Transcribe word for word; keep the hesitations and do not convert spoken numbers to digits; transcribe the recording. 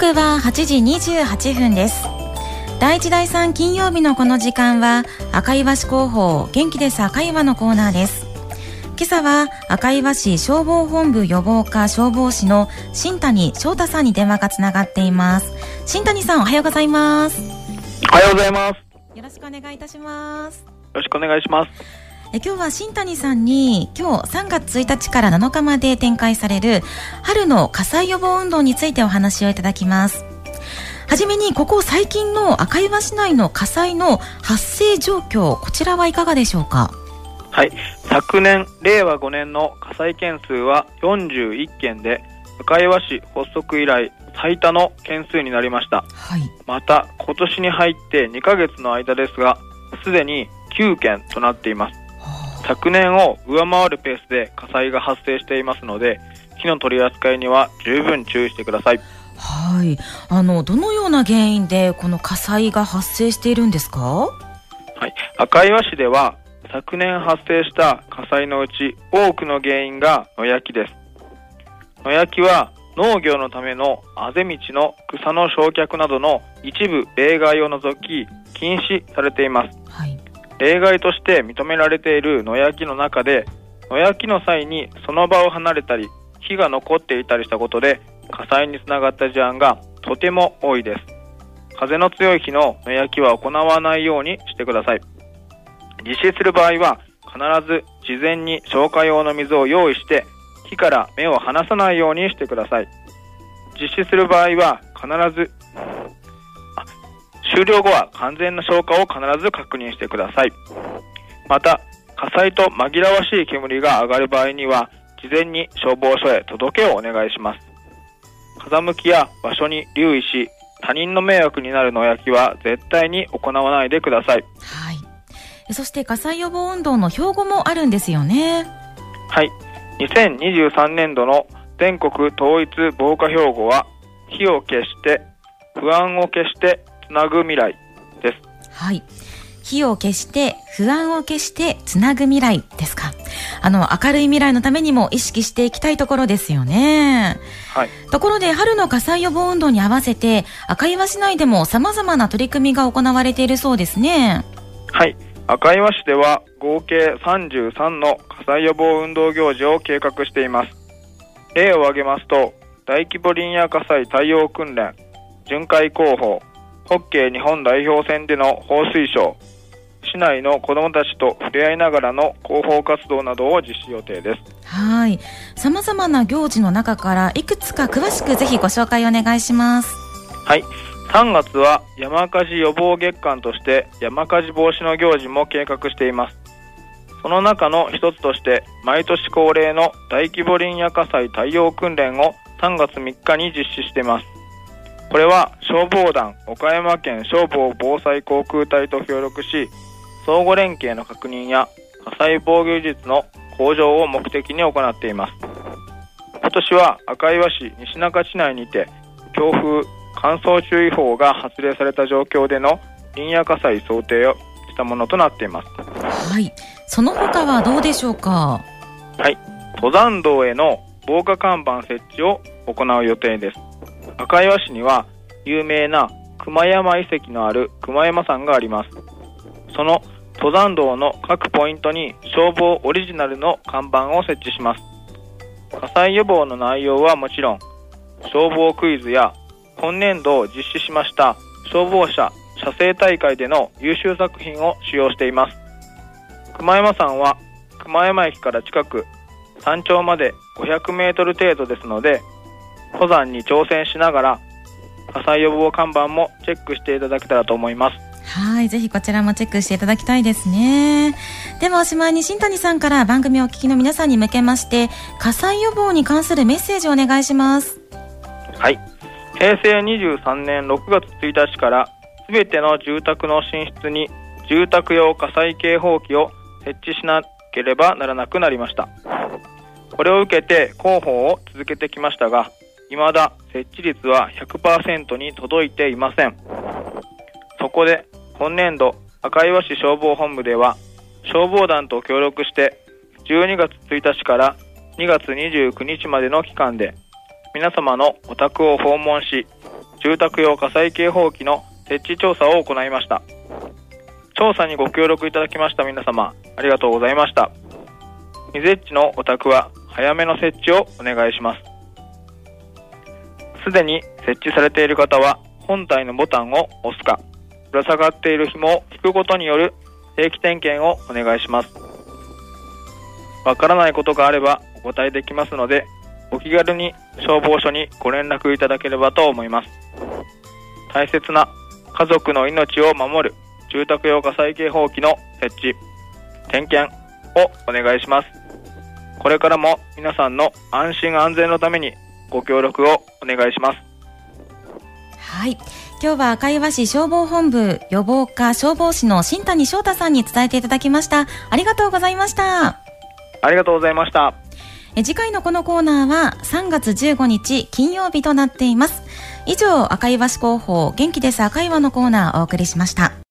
刻ははちじにじゅうはっぷんです。だいいちだいさん金曜日のこの時間は赤岩市広報元気です赤岩のコーナーです。今朝は赤岩市消防本部予防課消防士の新谷翔太さんに電話がつながっています。新谷さん、おはようございます。 おはようございます。 よろしくお願いいたします。 よろしくお願いします。 え今日は新谷さんに今日さんがつついたちからなのかまで展開される春の火災予防運動についてお話をいただきます。はじめにここ最近の赤岩市内の火災の発生状況、こちらはいかがでしょうか。 はい、昨年れいわごねんの火災件数はよんじゅういっけんで赤岩市発足以来最多の件数になりました。 はい、 また今年に入ってにかげつの間ですがすでにきゅうけんとなっています。昨年を上回るペースで火災が発生していますので火の取り扱いには十分注意してください。 はい、あのどのような原因でこの火災が発生しているんですか。 はい、赤岩市では昨年発生した火災のうち多くの原因が野焼きです。野焼きは農業のためのあぜ道の草の焼却などの一部例外を除き禁止されています。 はい、 例外として認められている野焼きの中で野焼きの際にその場を離れたり火が残っていたりしたことで火災につながった事案がとても多いです。風の強い日の野焼きは行わないようにしてください。実施する場合は必ず事前に消火用の水を用意して火から目を離さないようにしてください。実施する場合は必ず終了後は完全な消火を必ず確認してください。また火災と紛らわしい煙が上がる場合には事前に消防署へ届けをお願いします。風向きや場所に留意し他人の迷惑になる野焼きは絶対に行わないでください。 はい、そして火災予防運動の標語もあるんですよね。 はい、にせんにじゅうさんねんどの全国統一防火標語は火を消して不安を消してつなぐ未来です。 はい、火を消して不安を消してつなぐ未来ですか。あの明るい未来のためにも意識していきたいところですよね。 はい、 ところで春の火災予防運動に合わせて赤岩市内でも様々な取り組みが行われているそうですね。 はい、赤岩市では合計さんじゅうさんの火災予防運動行事を計画しています。例を挙げますと大規模林野火災対応訓練、巡回広報、ホッケー日本代表戦での放水ショー、市内の子どもたちと触れ合いながらの広報活動などを実施予定です。 はい、様々な行事の中からいくつか詳しくぜひご紹介お願いします。 はい、さんがつは山火事予防月間として山火事防止の行事も計画しています。その中の一つとして毎年恒例の大規模林野火災対応訓練をさんがつみっかに実施しています。これは消防団岡山県消防防災航空隊と協力し相互連携の確認や火災防御術の向上を目的に行っています。今年は赤岩市西中市内にて強風乾燥注意報が発令された状況での林野火災想定をしたものとなっています。 はい、その他はどうでしょうか。 はい、登山道への防火看板設置を行う予定です。赤岩市には有名な熊山遺跡のある熊山山があります。その登山道の各ポイントに消防オリジナルの看板を設置します。火災予防の内容はもちろん消防クイズや今年度を実施しました消防車写生大会での優秀作品を使用しています。熊山山は熊山駅から近く山頂までごひゃくメートル程度ですので登山に挑戦しながら火災予防看板もチェックしていただけたらと思います。 はい、ぜひこちらもチェックしていただきたいですね。ではおしまいに新谷さんから番組をお聞きの皆さんに向けまして火災予防に関するメッセージをお願いします。 はい、へいせいにじゅうさんねんろくがつついたちからすべての住宅の寝室に住宅用火災警報器を設置しなければならなくなりました。これを受けて広報を続けてきましたが未だ設置率は ひゃくパーセント に届いていません。そこで今年度赤岩市消防本部では消防団と協力してじゅうにがつついたちからにがつにじゅうくにちまでの期間で皆様のお宅を訪問し住宅用火災警報器の設置調査を行いました。調査にご協力いただきました皆様、ありがとうございました。みぜっちのお宅は早めの設置をお願いします。すでに設置されている方は本体のボタンを押すか、ぶら下がっている紐を引くことによる定期点検をお願いします。わからないことがあればお答えできますので、お気軽に消防署にご連絡いただければと思います。大切な家族の命を守る住宅用火災警報器の設置、点検をお願いします。これからも皆さんの安心安全のためにご協力をお願いします。 はい、今日は赤岩市消防本部予防課消防士の新谷翔太さんに伝えていただきました。ありがとうございました。 ありがとうございました。 え次回のこのコーナーはさんがつじゅうごにち金曜日となっています。以上、赤岩市広報元気です赤岩のコーナーをお送りしました。